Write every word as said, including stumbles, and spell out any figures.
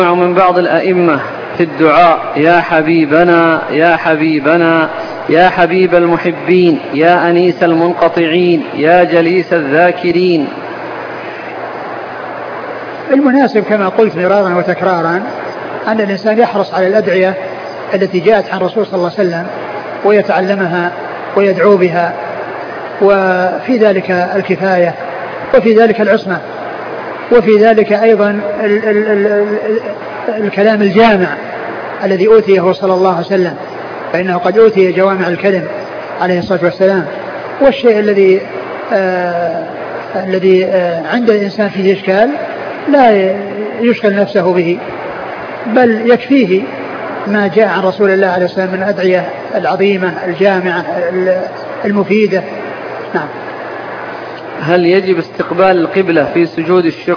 من بعض الأئمة في الدعاء: يا حبيبنا يا حبيبنا يا حبيب المحبين يا أنيس المنقطعين يا جليس الذاكرين. المناسب كما قلت مرارا وتكرارا أن الإنسان يحرص على الأدعية التي جاءت عن الرسول صلى الله عليه وسلم ويتعلمها ويدعو بها، وفي ذلك الكفاية وفي ذلك العصمة، وفي ذلك أيضا ال ال ال ال الكلام الجامع الذي أوتيه صلى الله عليه وسلم، فإنه قد أوتي جوامع الكلم عليه الصلاة والسلام. والشيء الذي آه الذي آه عند الإنسان فيه إشكال لا يشغل نفسه به، بل يكفيه ما جاء عن رسول الله عليه الصلاة والسلام من الأدعية العظيمة الجامعة المفيدة. نعم. هل يجب استقبال القبلة في سجود الشكر؟